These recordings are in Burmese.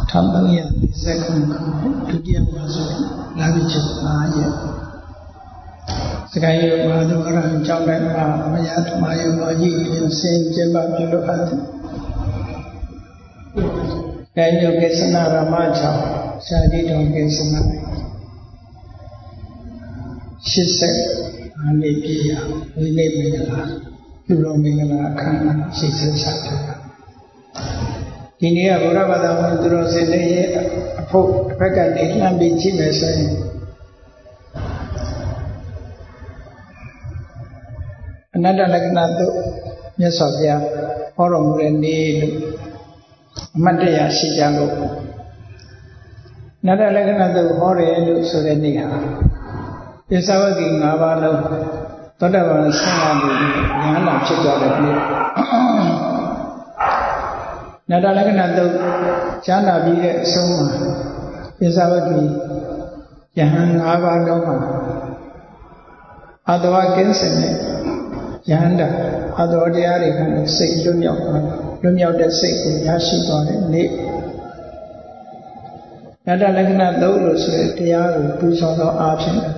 1339 ဒုတိယဝါဆိုလာပြီချက်9ရက်စကိုင်းရောဘာတို့အရဟံကျောင်းတိုင်းမှာမယဓမ္မယုံတော်ကြီးပြင်ဆင်ကျင်းပပြုလုပ်အပ်တယ်။ကိုင်းရောကေသနာရမချောင်းစာတိတော်ကေသနာ80နှစ်ပြည့်ရဝိနည်းမင်္ဂလာလူတော်မင်္ဂလာအခမ်းအနားရှိဆက်စားတယ်ဒီနေ့ကဘုရားဘာသာဝင်သူတော်စင်တွေရဲ့အဖို့တစ်ဖက်ကနေလှမ်းပြီးကြည့်မယ်ဆိုရင်အနတ္တလက္ခဏာတို့မြတ်စွာဘုရားဟောတော်မူတဲ့နေ့လို့အမတ်တရားရှိကြလို့အနတ္တလက္ခဏာတို့ဟောတယ်လို့ဆိုတဲ့နေ့ဟာပစ္စဝဂီ၅ပါးလုံးသောတာပန်ဆင်းရဲမှုဉာဏ်လာဖြစ်သွားတဲ့နေ့နတ္တလက္ခဏာတုတ်ဈာနာပြီးတဲ့အဆုံးမှာပစ္စဝဂီယဟန်၅ပါးလုံးမှာအတဝကင်းစင်နဲ့ယဟန္တာအတဝတရားတွေကစိတ်လွတ်မြောက်သွားလွတ်မြောက်တဲ့စိတ်ကိုရရှိသွားတဲ့နေ့နတ္တလက္ခဏာတုတ်လို့ဆိုတဲ့တရားကိုပူဇော်သောအားဖြင့်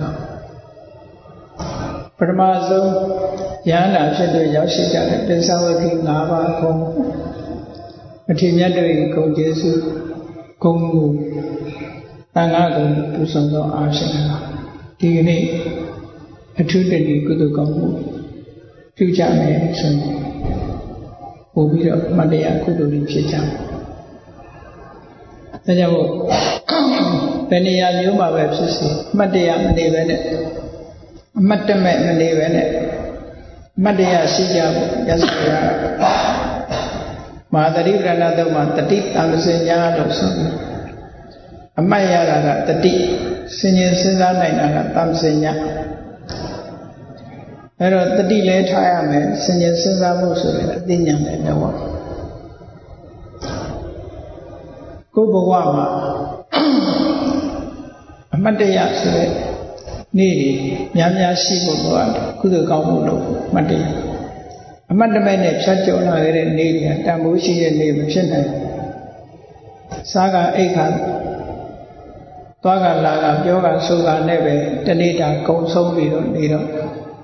ပထမဆုံးယဟန္တာဖြစ်တဲ့ရောက်ရှိကြတဲ့ပစ္စဝဂီ၅ပါးကိုအထင်မြတ်တဲ့ဂုဏ်ကျေးဇူးဂုဏ်ကိုတန်ခါကိုပူဇော်သောအားဖြင့်ဒီကနေ့အထူးတည်းကုသိုလ်ကောင်းမှုပြုကြမယ်ဆိုရင်ပို့ပြီးတော့မတရားကုသိုလ်တွေဖြစ်ကြမယ်။ဒါကြောင့်ဘယ်နေရာမျိုးမှာပဲဖြစ်စေမတရားမနေပဲနဲ့အမတ်တမဲ့မနေပဲနဲ့မတရားရှိကြဖို့ရသော်ရမဟာတတိပရဏတုံမှာတတိတံစင်ညာလို့ဆိုတယ်အမှတ်ရတာကတတိစင်ញင်စဉ်းစားနိုင်တာကတံစင်ညာအဲ့တော့တတိလည်းထားရမယ်စင်ញင်စဉ်းစားမှုဆိုရင်အသိဉာဏ်လည်းတော့ကိုယ်ဘဝမှာအမှတ်တရဆိုတဲ့နေ့တွေများများရှိဖို့လိုအပ်တယ်ကုသိုလ်ကောင်းမှုလို့အမှတ်တရအမတ်တမဲ့နဲ့ဖြတ်ကျော်လာခဲ့တဲ့နေ့တွေကတန်ဖိုးရှိတဲ့နေ့မဖြစ်နိုင်ဘူး။စားကအိတ်ခါသွားကလာကပြောကဆိုကနဲ့ပဲတနေ့တာကုံဆုံးပြီးတော့နေတော့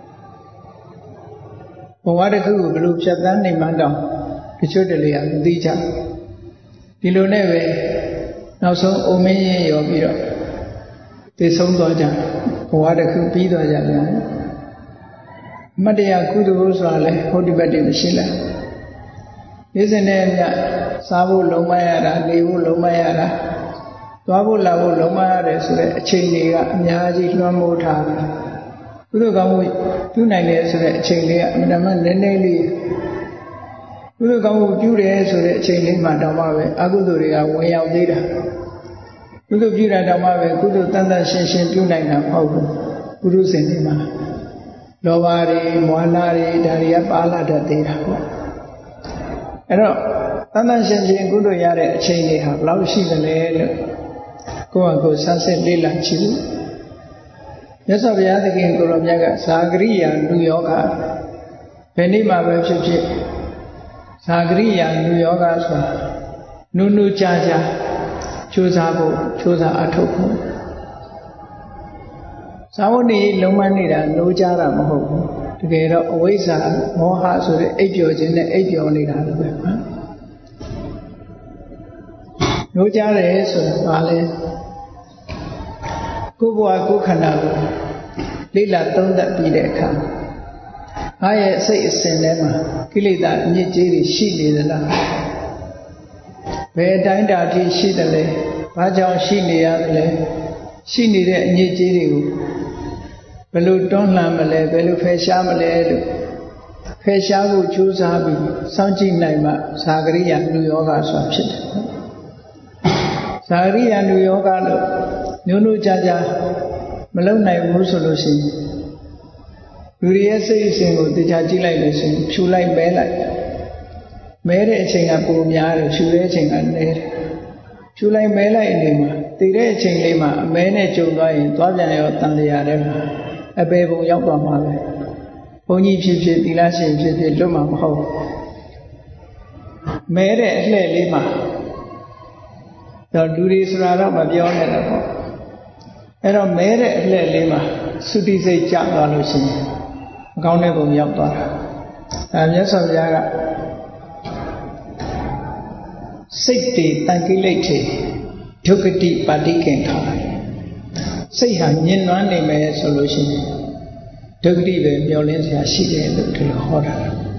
ဘဝတစ်ခုကိုဘယ်လိုဖြတ်သန်းနိုင်မှန်းတော့တချို့တလေကမသိကြဒီလိုနဲ့ပဲနောက်ဆုံးအိုမင်းရင်ရောပြီးတော့သိဆုံးသွားကြဘဝတစ်ခုပြီးသွားကြပြန်မတရားကုသိုလ်ဆိုတာလည်းဟုတ်ဒီဘက်တည်းမရှိလားနေ့စဉ်နဲ့မြတ်စားဖို့လုံမရတာနေဖို့လုံမရတာသွားဖို့လာဖို့လုံမရတယ်ဆိုတဲ့အချိန်တွေကအများကြီးလွှမ်းမိုးထားတယ်ကုသိုလ်ကောင်းမှုပြုနိုင်တယ်ဆိုတဲ့အချိန်လေးကအမှန်တမ်းနည်းနည်းလေးကုသိုလ်ကောင်းမှုပြုတယ်ဆိုတဲ့အချိန်လေးမှတောင်မှပဲအကုသိုလ်တွေကဝင်ရောက်သေးတာကုသိုလ်ပြုတာတောင်မှပဲကုသိုလ်တန်တန်ရှင်းရှင်းပြုနိုင်တာမဟုတ်ဘူးပုရုဇဉ်တွေမှာလောဘတွေမွာနာတွေဒါတွေကပါလာတတ်သေးတာပေါ့အဲ့တော့တန်တန်ရှင်းရှင်းကုသိုလ်ရတဲ့အချိန်တွေဟာဘယ်လောက်ရှိသလဲလို့ကိုယ့်အကိုဆန်းစစ်လေ့လာကြည့်လို့မြတ်စွာဘုရားသခင်ကိုရောမြတ်ကဇာဂရိယာလူယောဂဘယ်နည်းမှာပဲဖြစ်ဖြစ်ဇာဂရိယာလူယောဂဆိုတာနုနုကြာကြာကြိုးစားဖို့ကြိုးစားအထုတ်ဖို့သာဝတိလုံးမနေတာလိုကြတာမဟုတ်ဘူးတကယ်တော့အဝိဇ္ဇာမောဟဆိုတဲ့အိပ်ပျော်ခြင်းနဲ့အိပ်ပျော်နေတာလို့ပဲနော်လိုကြတယ်ဆိုတာဘာလဲကိုယ်ဘဝကိုယ်ခန္ဓာကိုလိလသုံးသပ်ပြီးတဲ့အခါငါရဲ့စိတ်အစဉ်ထဲမှာကိလေသာအညစ်အကြေးတွေရှိနေသလားဘယ်အတိုင်းတာထိရှိတယ်လဲဘာကြောင့်ရှိနေရတယ်လဲရှိနေတဲ့အညစ်အကြေးတွေကိုဘယ်လိုတွန်းလှန်မလဲဘယ်လိုဖယ်ရှားမလဲလို့ဖယ်ရှားဖို့ကြိုးစားပြီးစောင့်ကြည့်နိုင်မှဇာဂရိယာလူယောဂဆိုတာဖြစ်တယ်ဇာဂရိယာလူယောဂလို့မျိုးနုကြကြမလုံနိုင်ဘူးဆိုလို့ရှိရင်လူတွေရဲ့စိတ်အစဉ်ကိုတရားကြည့်လိုက်လို့ရှိရင်ဖြူလိုက်မဲလိုက်မဲတဲ့အချိန်ကပိုများတယ်ဖြူတဲ့အချိန်ကနည်းတယ်ဖြူလိုက်မဲလိုက်အနေမှာတည်တဲ့အချိန်လေးမှာအမဲနဲ့ကြုံသွားရင်သွားပြန်ရောတန်တရားထဲမှာအပေပုံရောက်သွားမှာပဲဘုန်းကြီးဖြစ်ဖြစ်သီလရှင်ဖြစ်ဖြစ်လွတ်မှာမဟုတ်မဲတဲ့အလှဲ့လေးမှာဘတော့လူတွေဆိုတာတော့မပြောနဲ့တော့ပေါ့အဲ့တော့မဲတဲ့အလှည့်လေးမှာသုတိစိတ်ကျသွားလို့ရှိရင်အကောင်းတဲ့ပုံရောက်သွားတာဒါမြတ်စွာဘုရားကစိတ်တွေတန်ကိလေထေဒုက္ခတိပါတိကင်္ခာစိတ်ဟာညှဉ်းနှွမ်းနေမယ်ဆိုလို့ရှိရင်ဒုက္ခတိပဲမျောလင်းစရာရှိတယ်လို့ဒီလိုဟောတာ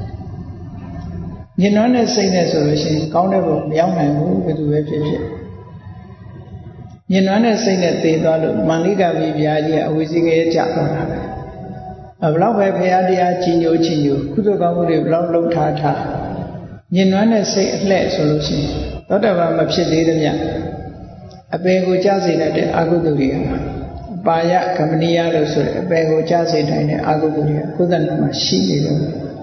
ညှဉ်းနှွမ်းတဲ့စိတ်နဲ့ဆိုလို့ရှိရင်ကောင်းတဲ့ဘုံမရောက်နိုင်ဘူးဘယ်သူပဲဖြစ်ဖြစ်ညှဉ်းနှွမ်းတဲ့စိတ်နဲ့သေသွားလို့မန္လိကဗိဗျာကြီးကအဝိဇ္ဇေကျသွားတာပဲဘလောက်ပဲဘုရားတရားကြီးညိုကုသိုလ်ကောင်းမှုတွေဘလောက်လှုပ်ထားညှဉ်းနှွမ်းတဲ့စိတ်အလှဲ့ဆိုလို့ရှိရင်သောတာပန်မဖြစ်သေးတဲ့မြတ်အပေကိုကြားစေတဲ့အကုသိုလ်တွေအပါယကမဏိယလို့ဆိုတဲ့အပေကိုကြားစေနိုင်တဲ့အကုသိုလ်တွေကကိုယ်တဏ္ဍမှာရှိနေတော့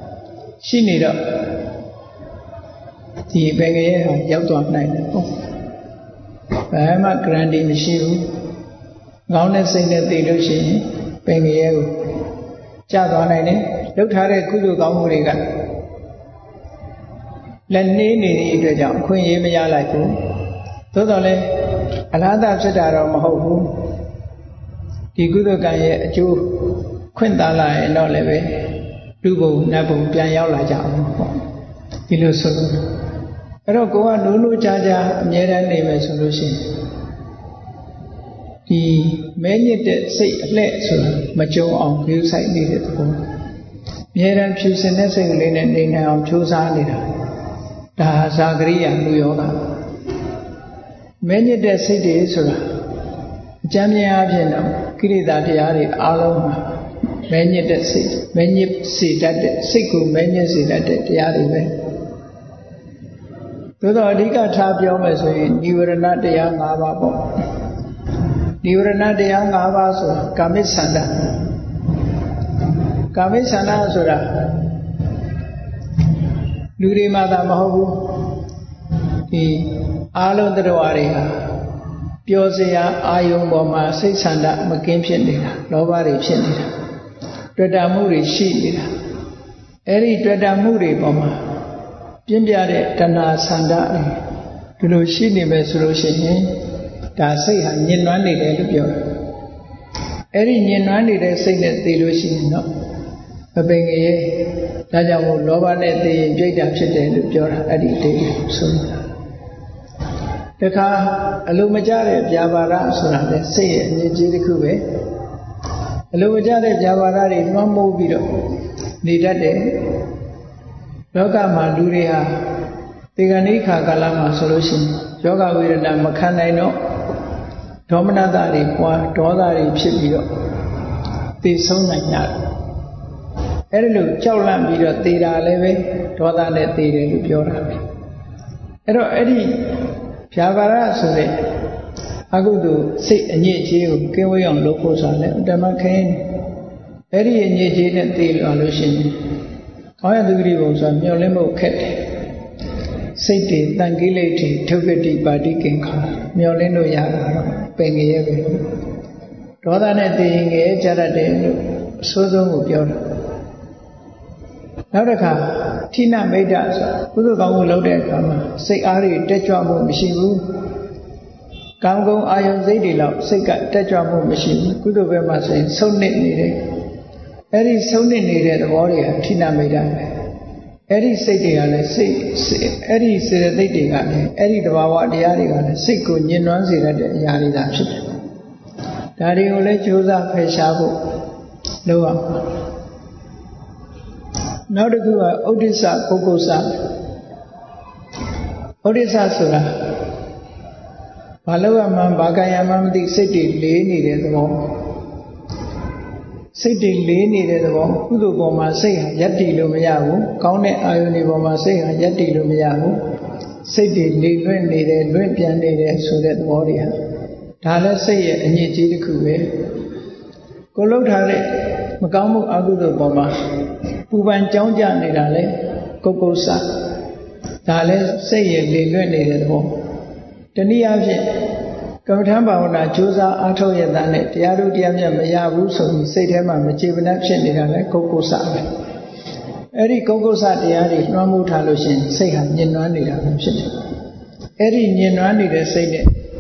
ဒီအပေကရဲ့ဟာရောက်သွားနိုင်တယ်ပေါ့ဘာမှဂရန်တီမရှိဘူးငေါင်းတဲ့စိတ်နဲ့သိလို့ရှိရင်ပင်ကရဲ့ကိုကြားသွားနိုင်တယ်လှုပ်ထားတဲ့ကုသိုလ်ကောင်းမှုတွေကလက်နှေးနေတဲ့အတွက်ကြောင့်အခွင့်အရေးမရလိုက်ဘူးသို့တော်လည်းအလားတူဖြစ်တာတော့မဟုတ်ဘူးဒီကုသိုလ်ကံရဲ့အကျိုးခွင့်သားလာရင်တော့လည်းပဲလူဘုံနတ်ဘုံပြန်ရောက်လာကြအောင်ပေါ့ဒီလိုဆိုလို့အဲ့တော့ကိုကနိုးနိုးကြားကြားအမြဲတမ်းနေမယ်ဆိုလို့ရှိရင်ဒီမဲညစ်တဲ့စိတ်အလှဲ့ဆိုတာမကြုံအောင်ပြုဆိုင်နေတဲ့သဘောအမြဲတမ်းဖြူစင်တဲ့စိတ်ကလေးနဲ့နေနိုင်အောင်ကြိုးစားနေတာဒါဇာကရိယာလူယောဂမဲညစ်တဲ့စိတ်တွေဆိုတာအကျမ်းမြင်အားဖြင့်တော့ကိရိတာတရားတွေအားလုံးမှာမဲညစ်တဲ့စိတ်မဲညစ်စေတတ်တဲ့စိတ်ကိုမဲညစ်စေတတ်တဲ့တရားတွေပဲသို့တော့အဓိကထားပြောမယ်ဆိုရင်និဝရဏတရား၅ပါးပေါ့និဝရဏတရား၅ပါးဆိုတာကာမိသန္တာဆိုတာလူတွေမှသာမဟုတ်ဘူးဒီအာလုံးတ attva တွေဟာပြောစရာအာယုံပေါ်မှာစိတ်ဆန္ဒမကင်းဖြစ်နေတာလောဘတွေဖြစ်နေတာတွေ့တာမှုတွေရှိနေတာအဲ့ဒီတွေ့တာမှုတွေပေါ်မှာပြင်းပြတဲ့တဏှာဆန္ဒဒီလိုရှိနေမယ်ဆိုလို့ရှိရင်ဒါစိတ်ဟာညှဉ်းနှွမ်းနေတယ်လို့ပြောတယ်အဲ့ဒီညှဉ်းနှွမ်းနေတဲ့စိတ်နဲ့သိလို့ရှိရင်တော့မပင်ငယ်ဒါကြောင့်မို့လောဘနဲ့သိရင်ပြိတ္တာဖြစ်တယ်လို့ပြောတာအဲ့ဒီအတိတ်ဆိုတာတခါအလိုမကျတဲ့ဗျာပါဒဆိုတာလေစိတ်ရဲ့အငြိကြီးတစ်ခုပဲအလိုမကျတဲ့ဗျာပါဒတွေနှွမ်းမိုးပြီးတော့နေတတ်တယ်လောကမှာလူတွေဟာဒီကနေ့ခါကာလမှာဆိုလို့ရှိရင်ယောဂဝေဒနာမခံနိုင်တော့ဒေါမနတတွေပွားဒေါသတွေဖြစ်ပြီးတော့သိဆုံးနိုင်ကြတယ်အဲ့ဒီလိုကြောက်လန့်ပြီးတော့သေတာလည်းပဲဒေါသနဲ့သေတယ်လို့ပြောတာပဲအဲ့တော့အဲ့ဒီဗျာပါဒဆိုတဲ့အကုသိုလ်စိတ်အညစ်အကြေးကိုကင်းဝေးအောင်လုပ်ဖို့ဆိုတာလည်းဓမ္မခင်းအဲ့ဒီအညစ်အကြေးနဲ့သေလာလို့ရှိရင်ကောင်းရသူဂရိဘုံဆိုတာမျောလင်းဖို့ခက်တယ်စိတ်တွေတန်ကိလေထေဒုက္ခတိပါတိကင်္ခာမျောလင်းလို့ရတာတော့ပင်ငရဲပဲဒေါသနဲ့သေရင်ငရဲကြတတ်တယ်လို့အဆိုးဆုံးကိုပြောတာနောက်တစ်ခါဌိနမိတ်္တဆိုကုသိုလ်ကောင်းမှုလုပ်တဲ့အခါမှာစိတ်အားတွေတက်ကြွမှုမရှိဘူးကောင်းကောင်းအာယုံစိတ်တွေလောက်စိတ်ကတက်ကြွမှုမရှိဘူးကုသိုလ်ဘက်မှာဆိုရင်ဆုံးနစ်နေတယ်အဲ့ဒီဆုံးနစ်နေတဲ့သဘောတွေကဌိနမိတ်္တပဲအဲ့ဒီစိတ်တွေကလည်းစိတ်အဲ့ဒီစေတသိက်တွေကလည်းအဲ့ဒီတဘာဝတရားတွေကလည်းစိတ်ကိုညှဉ်းနှွမ်းစေတတ်တဲ့အရာတွေသာဖြစ်တယ်ဒါတွေကိုလည်းကြိုးစားဖယ်ရှားဖို့လုပ်ရမှာနောက်တစ်ခုကဥဒိစ္စပုဂ္ဂုစ္စဥဒိစ္စဆိုတာဘာလို့မှဘာကံရမှမသိစိတ်တွေလေးနေတဲ့သဘောစိတ်တွေလေးနေတဲ့သဘောကုသိုလ်ပေါ်မှာစိတ်ဟာယက်တည်လို့မရဘူးကောင်းတဲ့အာယုန်တွေပေါ်မှာစိတ်ဟာယက်တည်လို့မရဘူးစိတ်တွေလေလွင့်နေတယ်လွင့်ပြန်နေတယ်ဆိုတဲ့သဘောတွေဟာဒါလည်းစိတ်ရဲ့အညစ်အကြေးတစ်ခုပဲကိုလှုပ်ထားတဲ့မကောင်းမှုအကုသိုလ်ပေါ်မှာပူပန်ကြောင်းကြနေတာလေကုက္ကုစ္စဒါလည်းစိတ်ရဲ့လေလွင့်နေတဲ့သဘောတနည်းအားဖြင့်ကမ္မထံဘာဝနာကြိုးစားအားထုတ်ရတဲ့နဲ့တရားတို့တရားမြတ်မရဘူးဆိုပြီးစိတ်ထဲမှာမကျေမနပ်ဖြစ်နေတာလေကုက္ကုစ္စပဲအဲ့ဒီကုက္ကုစ္စတရားတွေလွှမ်းမိုးထားလို့ရှိရင်စိတ်ဟာညှဉ်းနှွမ်းနေတာပဲဖြစ်တယ်အဲ့ဒီညှဉ်းနှွမ်းနေတဲ့စိတ်နဲ့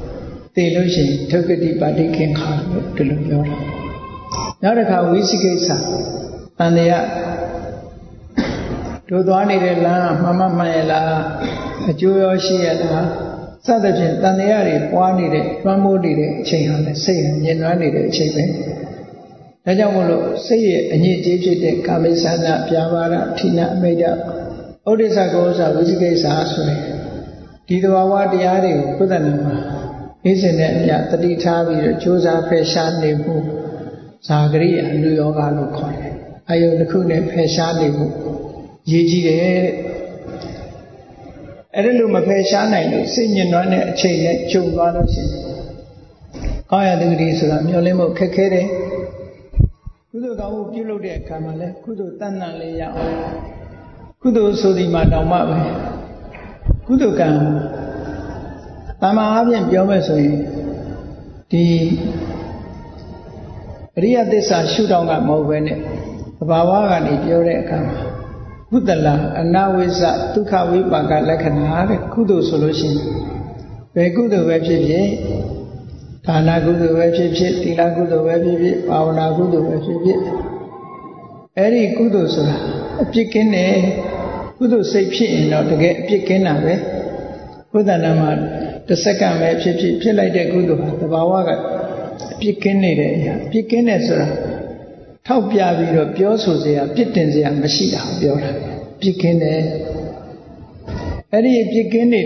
သိလို့ရှိရင်ထုက္ကတိပါတိခင်ခါလို့ဒီလိုပြောတာနောက်တစ်ခါဝိသိကိစ္စတန်တရားတို့သွားနေတဲ့လမ်းမှန်မှန်ရလားအကျိုးရောရှိရလားစသဖြင့်တန်တရားတွေပွားနေတဲ့တွန်းမိုးနေတဲ့အချိန်ဟာလည်းစိတ်ညင်နွမ်းနေတဲ့အချိန်ပဲဒါကြောင့်မို့လို့စိတ်ရဲ့အညစ်အကြေးဖြစ်တဲ့ကာမိသနာပြာပါဒထိနာအမိဒ္ဒဥဒိစ္စကောသဝိသိကိစ္စဆိုရင်ဒီသဘာဝတရားတွေကိုပုဒ်တယ်မှာဣဇင်နဲ့အမြတတိထားပြီးတော့ကြိုးစားဖယ်ရှားနေမှုဇာဂရိယလူယောဂလို့ခေါ်တယ်။အာယုတစ်ခုနဲ့ဖယ်ရှားနေမှုရည်ကြီးတယ်တဲ့။အဲ့ဒါလို့မဖယ်ရှားနိုင်လို့စိတ်ညစ်နွမ်းတဲ့အချိန်နဲ့ကြုံသွားလို့ရှိရင်ကောင်းရတဲ့ဂတိဆိုတာမျောလင်းဖို့ခက်ခဲတယ်။ကုသိုလ်ကောင်းမှုပြုလုပ်တဲ့အခါမှာလည်းကုသိုလ်တန်တန်လေးရအောင်ကုသိုလ်ဆိုဒီမှာတောင်မှပဲကုသိုလ်ကံတမန်အပြင်ပြောမယ်ဆိုရင်ဒီအရိယသစ္စာရှုထောင့်ကမဟုတ်ပဲနဲ့သဘာဝကနေပြောတဲ့အခါမှာကုသလအနဝိဇ္ဇဒုက္ခဝိပါကလက္ခဏာတဲ့ကုသိုလ်ဆိုလို့ရှိရင်ဘယ်ကုသိုလ်ပဲဖြစ်ဖြစ်ဒါနကုသိုလ်ပဲဖြစ်ဖြစ်သီလကုသိုလ်ပဲဖြစ်ဖြစ်ဘာဝနာကုသိုလ်ပဲဖြစ်ဖြစ်အဲ့ဒီကုသိုလ်ဆိုတာအပြစ်ကင်းတယ်ကုသိုလ်စိတ်ဖြစ်ရင်တော့တကယ်အပြစ်ကင်းတာပဲဘုဒ္ဓနာမှာတစ်စက္ကန့်ပဲဖြစ်လိုက်တဲ့ကုသိုလ်ဟာသဘာဝကအပြစ်ကင်းနေတဲ့အရာအပြစ်ကင်းတယ်ဆိုတာထောက်ပြပြီးတော့ပြောဆိုစရာပြစ်တင်စရာမရှိတာပြောတာအပြစ်ကင်းတယ်အဲ့ဒီအပြစ်ကင်းနေ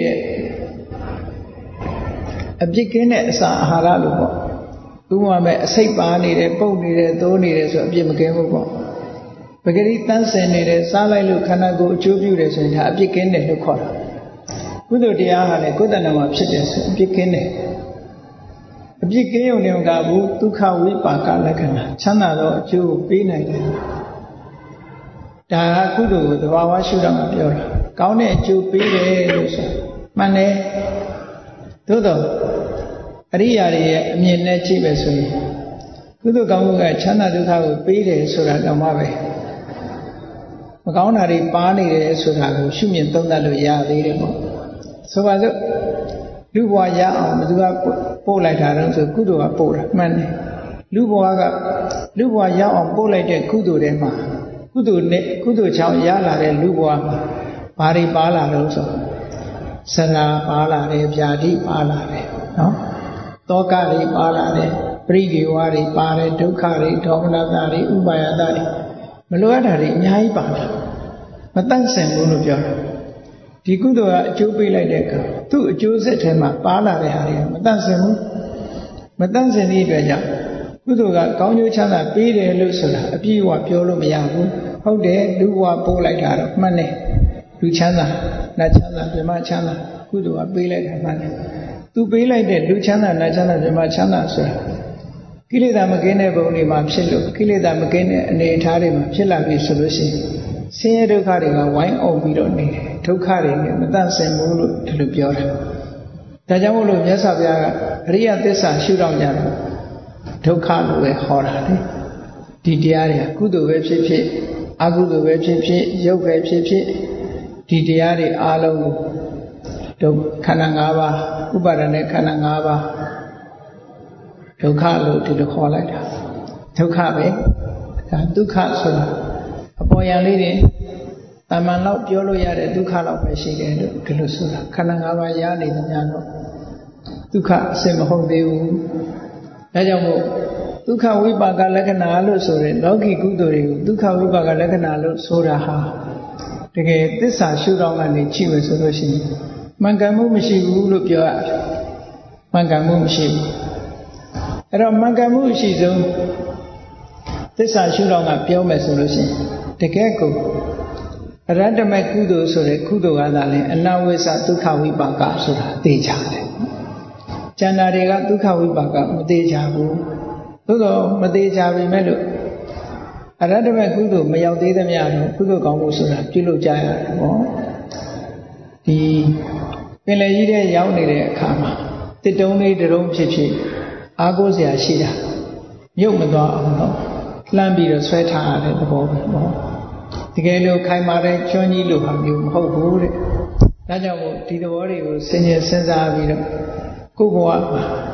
တဲ့အပြစ်ကင်းတဲ့အစာအာဟာရလို့ပေါ့ဥပမာမဲ့အစိတ်ပါနေတယ်ပုတ်နေတယ်သိုးနေတယ်ဆိုအပြစ်မကင်းဘူးပေါ့ပဂရိတန်းစင်နေတယ်စားလိုက်လို့ခန္ဓာကိုယ်အကျိုးပြုတယ်ဆိုရင်ဒါအပြစ်ကင်းတယ်လို့ခေါ်တာကုသိုလ်တရားဟာလည်းကိုယ်တဏ္ဍာမှာဖြစ်တယ်ဆိုအပြစ်ကင်းတယ်အပြစ်ကင်းရုံနဲ့မကဘူးဒုက္ခဝိပါကလက္ခဏာချမ်းသာသောအကျိုးကိုပေးနိုင်တယ်ဒါကကုသိုလ်ကိုသဘာဝရှုထောင့်ကပြောတာကောင်းတဲ့အကျိုးပေးတယ်လို့ဆိုမှန်တယ်သို့တော့အရိယာတွေရဲ့အမြင်နဲ့ကြည့်ပဲဆိုရင်ကုသိုလ်ကောင်းမှုကချမ်းသာဒုက္ခကိုပေးတယ်ဆိုတာတော့မှပဲမကောင်းတာတွေပါနေတယ်ဆိုတာကိုရှုမြင်သုံးသပ်လို့ရသေးတယ်ပေါ့ဆိုပါစို့လူဘဝရအောင်ဘယ်သူကပို့လိုက်တာတော့ဆိုကုသိုလ်ကပို့တာမှန်တယ်လူဘဝရအောင်ပို့လိုက်တဲ့ကုသိုလ်တွေမှာကုသိုလ်နဲ့ကုသိုလ်ချောင်းရလာတဲ့လူဘဝမှာဘာတွေပါလာလို့ဆိုဆရာပါလာတယ်ဗျာတိပါလာတယ်နော်တောကတွေပါလာတယ်ပရိဒီဝါတွေပါတယ်ဒုက္ခတွေဒေါမနတာတွေဥပါယတာတွေမလိုအပ်တာတွေအများကြီးပါတာမတန့်စင်ဘူးလို့ပြောတာဒီကုသိုလ်ကအကျိုးပေးလိုက်တဲ့အခါသူ့အကျိုးဆက်ထဲမှာပါလာတဲ့ဟာတွေမတန့်စင်ဘူးမတန့်စင်တဲ့အတွက်ကြောင့်ကုသိုလ်ကကောင်းကျိုးချမ်းသာပေးတယ်လို့ဆိုတာအပြည့်အဝပြောလို့မရဘူးဟုတ်တယ်လူဘဝပို့လိုက်တာတော့မှန်တယ်လူချမ်းသာနတ်ချမ်းသာပြမချမ်းသာကုသိုလ်ကပေးလိုက်တာမှန်တယ်သူပေးလိုက်တဲ့လူချမ်းသာနတ်ချမ်းသာပြမချမ်းသာဆိုတာကိလေသာမကင်းတဲ့ဘုံတွေမှာဖြစ်လို့ကိလေသာမကင်းတဲ့အနေအထားတွေမှာဖြစ်လာပြီဆိုလို့ရှိရင်ဆင်းရဲဒုက္ခတွေကဝိုင်းအောင်ပြီးတော့နေတယ်ဒုက္ခတွေနဲ့မတန့်စင်ဘူးလို့ဒီလိုပြောတာဒါကြောင့်မို့လို့မြတ်စွာဘုရားကအရိယသစ္စာရှုထောင့်ကြတော့ဒုက္ခလို့ပဲဟောတာလေဒီတရားတွေကကုသိုလ်ပဲဖြစ်ဖြစ်အကုသိုလ်ပဲဖြစ်ဖြစ်ရုပ်ပဲဖြစ်ဖြစ်ဒီတရားတွေအားလုံးကိုဒုက္ခခန္ဓာ၅ပါးဥပါဒณะခန္ဓာ၅ပါးဒုက္ခလို့ဒီလိုခေါ်လိုက်တာဒုက္ခပဲဒါဒုက္ခဆိုတာအပေါ်ယံလေးတွေတမန်လောက်ပြောလို့ရတဲ့ဒုက္ခလောက်ပဲရှိတယ်လို့ဒီလိုဆိုတာခန္ဓာ၅ပါးရနေသမျှတော့ဒုက္ခအစစ်မဟုတ်သေးဘူးဒါကြောင့်မို့ဒုက္ခဝိပါကလက္ခဏာလို့ဆိုရင်လောကီကုသိုလ်တွေကိုဒုက္ခဝိပါကလက္ခဏာလို့ဆိုတာဟာတကယ်သစ္စာရှုထောင့်ကနေကြည့်မယ်ဆိုလို့ရှိရင်မှန်ကန်မှုမရှိဘူးလို့ပြောရတယ်မှန်ကန်မှုမရှိဘူးအဲ့တော့မှန်ကန်မှုအရှိဆုံးသစ္စာရှုထောင့်ကပြောမယ်ဆိုလို့ရှိရင်တကယ်ကိုအရတ္တမကုသိုလ်ဆိုတဲ့ကုသိုလ်ကသာလဲအနဝိဇ္ဇဒုက္ခဝိပါကဆိုတာသိကြတယ်ကျန်တာတွေကဒုက္ခဝိပါကမသိကြဘူးသို့တော့မသိကြပြီမဲ့လို့အရတ္တမကုသိုလ်မရောက်သေးသမျှတော့ကုသိုလ်ကောင်းမှုဆိုတာပြုလုပ်ကြရတယ်ပေါ့ဒီပင်လယ်ကြီးထဲရောက်နေတဲ့အခါမှာတစ်တုံးလေးတစ်တုံးဖြစ်ဖြစ်အားကိုးစရာရှိတာမြုပ်မသွားအောင်တော့လှမ်းပြီးတော့ဆွဲထားရတဲ့သဘောပဲပေါ့တကယ်လို့ခိုင်မာတဲ့ကျွမ်းကြီးလိုဟာမျိုးမဟုတ်ဘူးတဲ့ဒါကြောင့်မို့ဒီသဘောတွေကိုစဉ်းကျင်စဉ်းစားပြီးတော့ကိုယ့်ဘဝမှာ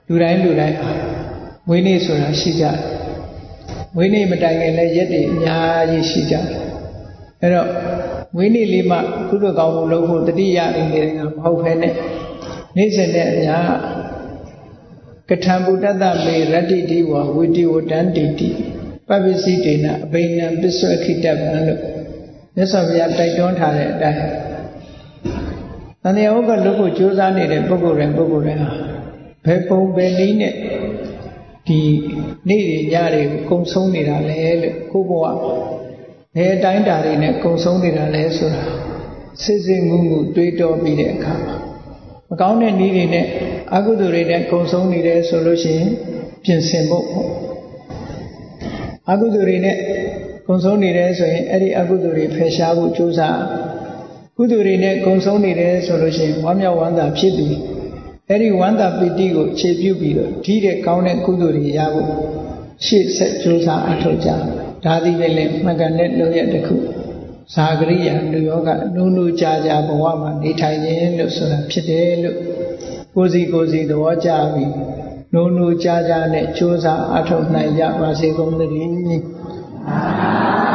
လူတိုင်းဝိနည်းဆိုတာရှိကြတယ်ဝိနည်းမတိုင်ခင်လည်းရက်တွေအများကြီးရှိကြတယ်အဲ့တော့ဝိနည်းလေးမှကုသိုလ်ကောင်းမှုလုပ်ဖို့တတိယအနေနဲ့မဟုတ်ဘဲနဲ့နေ့စဉ်နဲ့အများကထံဗုဒ္ဓတမေရတ္တိတိဝဝိတိဝတံတိတိပပ္ပစီတေနအဘိနံပစ္စဝခိတဗံလို့မြတ်စွာဘုရားတိုက်တွန်းထားတဲ့အတိုင်းသံဃာဥက္ကလုပ်ဖို့ကြိုးစားနေတဲ့ပုဂ္ဂိုလ်တိုင်းဟာဘယ်ပုံဘယ်နည်းနဲ့ဒီနေ့တွေညတွေကိုကုံဆုံးနေတာလဲလို့ကိုယ့်ဘဝဘယ်အတိုင်းတာတွေနဲ့ကုံဆုံးနေတာလဲဆိုတာစစ်စစ်ငုံငုံတွေးတောပြီးတဲ့အခါမကောင်းတဲ့နည်းတွေနဲ့အကုသိုလ်တွေနဲ့ကုံဆုံးနေတယ်ဆိုလို့ရှိရင်ပြင်ဆင်ဖို့အကုသိုလ်တွေနဲ့ကုံဆုံးနေတယ်ဆိုရင်အဲ့ဒီအကုသိုလ်တွေဖယ်ရှားဖို့ကြိုးစားကုသိုလ်တွေနဲ့ကုံဆုံးနေတယ်ဆိုလို့ရှိရင်ဝမ်းမြောက်ဝမ်းသာဖြစ်ပြီးအဲ့ဒီဝမ်းသာပီတိကိုအခြေပြုပြီးတော့ဒီတဲ့ကောင်းတဲ့ကုသိုလ်တွေရဖို့ရှေ့ဆက်ကြိုးစားအထောက်ကြဒါသည်လည်းမှန်ကန်တဲ့လုပ်ရတစ်ခုဇာကရိယာလူယောဂနုနုကြာကြာဘဝမှာနေထိုင်ခြင်းလို့ဆိုတာဖြစ်တယ်လို့ကိုယ်စီသဘောကျပြီးနုနုကြာကြာနဲ့ကြိုးစားအထောက်နိုင်ကြပါစေကုန်သတည်း